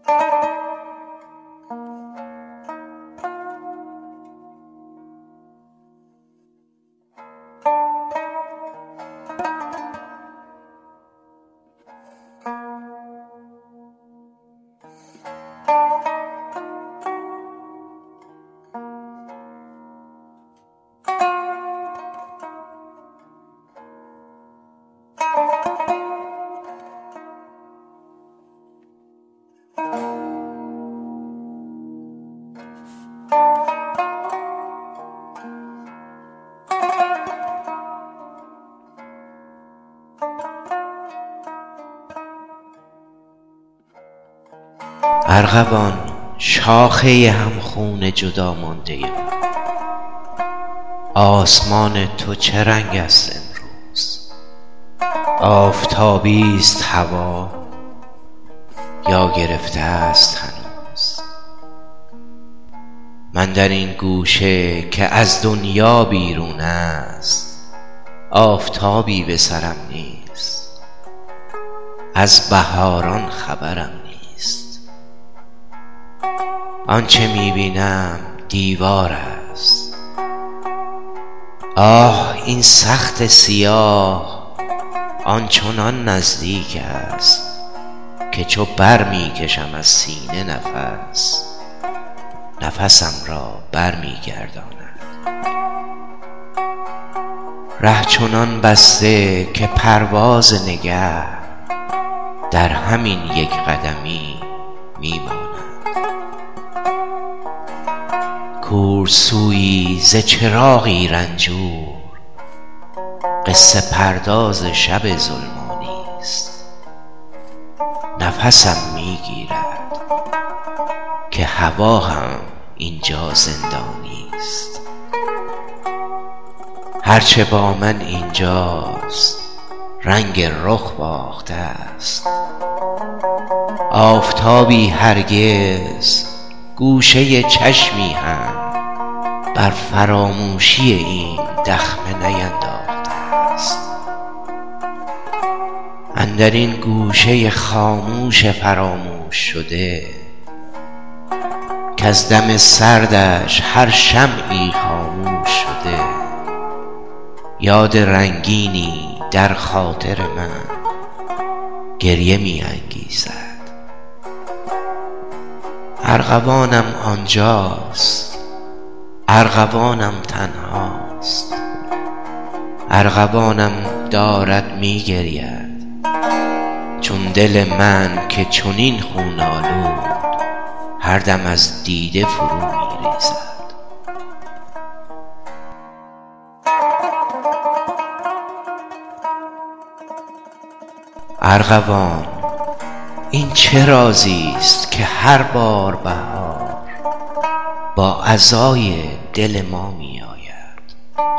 ارغوان شاخه همخون جدا مانده من، آسمان تو چه رنگ است امروز؟ آفتابی است هوا یا گرفته است هنوز؟ من در این گوشه که از دنیا بیرون است، آفتابی به سرم نیست، از بهاران خبرم نیست. آنچه میبینم دیوار است. آه این سخت سیاه آنچنان نزدیک است که چو بر میکشم از سینه نفس، نفسم را بر میگرداند. ره چنان بسته که پرواز نگه در همین یک قدمی میماند. کورسویی ز چراغی رنجور، قصه پرداز شب ظلمانی است. نفسم میگیرد که هوا هم اینجا زندانی است. هرچه با من اینجاست رنگ رخ باخته است. آفتابی هرگز گوشه چشمی هم بر فراموشی این دخمه نینداخته است. اندر این گوشه خاموش فراموش شده کز دم سردش هر شمعی خاموش شده، یاد رنگینی در خاطر من گریه می انگیزد. ارغوانم آنجاست، ارغوانم تنهاست. ارغوانم دارد می گرید چون دل من که چنین خون آلود هر دم از دیده فرو می ریزد. ارغوان این چه رازی است که هر بار بهار با عزای دل ما می آید،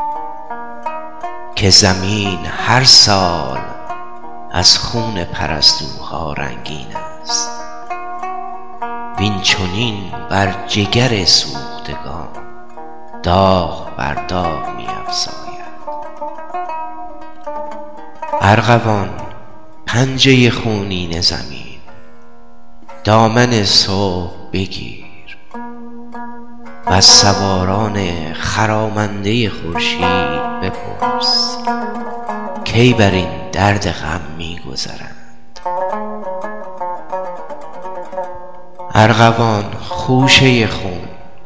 که زمین هر سال از خون پرستوها رنگین است، وین چنین بر جگر سوختگان داغ بر داغ می افزاید. ارغوان پنجه خونین زمین، دامن صبح بگیر و از سواران خرامنده خورشید بپرس کی بر این درد غم می‌گذرند. ارغوان خوشه خون،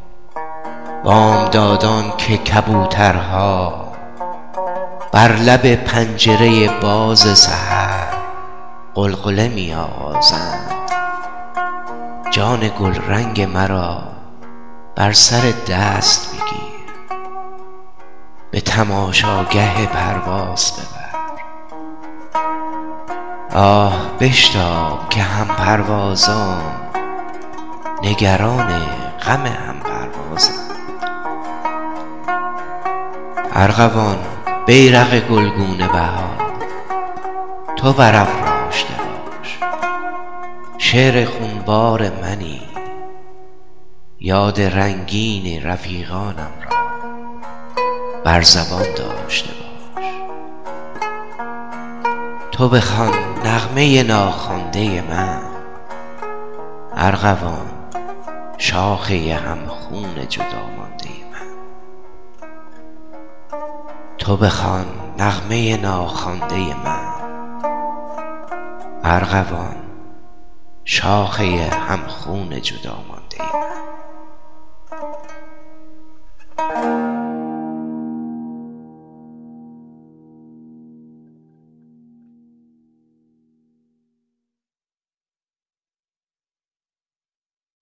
بامدادان که کبوترها بر لب پنجره باز سحر غلغله می‌آغازند. جان گل رنگ مرا بر سر دست بگیر، به تماشاگه پرواز ببر. آه بشتاب که هم پروازان نگران غم هم پروازند. ارغوان بیرق گلگون بهار، تو برافراشته باش. شعر خونبار منی، یاد رنگین رفیقانم را بر زبان داشته باش. تو بخوان نغمه ناخوانده من، ارغوان شاخه هم خون جدا مانده من. تو بخوان نغمه ناخوانده من، ارغوان شاخه هم خون جدا مانده.